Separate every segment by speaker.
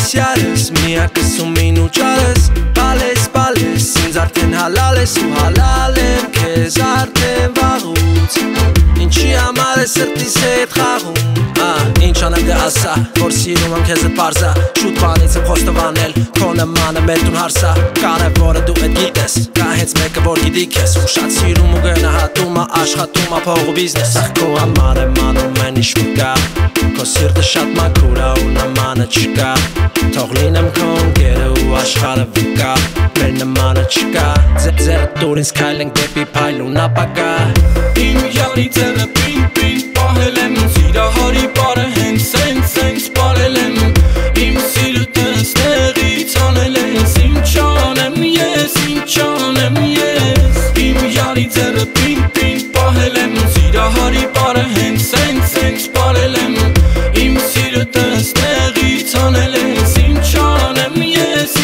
Speaker 1: Jahres Միակս ու մինուճարս Բալես ինձ արդեն հալալ ես ու հալալ եմ քեզ արդեն վաղուց Ինչի համար է սրտիս հետ խաղում Ինչ անեմ դե ասա, որ սիրում եմ քեզ էդ պարզա Շուտ բանից եմ խոստովանել, քո նմանը մեր տուն հարսա Կարևորը դու էդ գիտես, կա հենց մեկը որ գիտի քեզ Ու շատ սիրում ու գնահատում աշխատում փող ու բիզնես Ախ քո համար եմ անում են ինչ կա Քո սիրտը շատ մաքուր է ու նմանը չկա Թող լինեմ քո ընկերը ու աշխարհը վկա Մեր նմանը չկա Ձերը դուր ինձ քայլենք դեպի փայլուն ապագա
Speaker 2: Իմ յարի ձերը պին պահել եմ Սիրահարի բարը հենց սենց պարել եմ Իմ սիրտը ստեղից անել ես Ինչ անեմ ես Իմ յարի ձերը պին պահել եմ Սիրահարի բարը հենց սենց պարել եմ Իմ սիրտը ստեղից անել ես Ինչ անեմ ես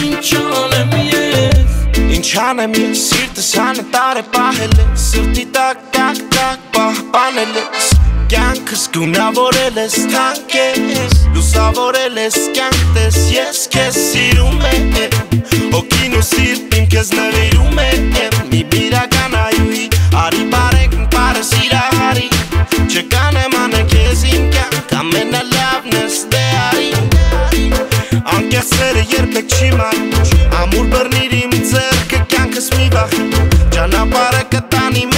Speaker 3: Ինչ անեմ ես սիրտս անտար է պահել ես Սրտի տակ պահպանել ես Կյանքս գունավորել ես թանկ ես Լուսավորել ես կյանքտես ես քեզ սիրում եմ Հոգին ու սիրտին քեզ նվիրում եմ Մի բիրական այուի արի բարեք պարը սիրահարի Չկանեմ անեն քեզ իմ կյանք ամենալավն ես դե արի Անկեղծերը երբեք չի մար Ամուր բռնիր իմ ձեռքը կյանքս մի վախի Ճանապարհը կտանի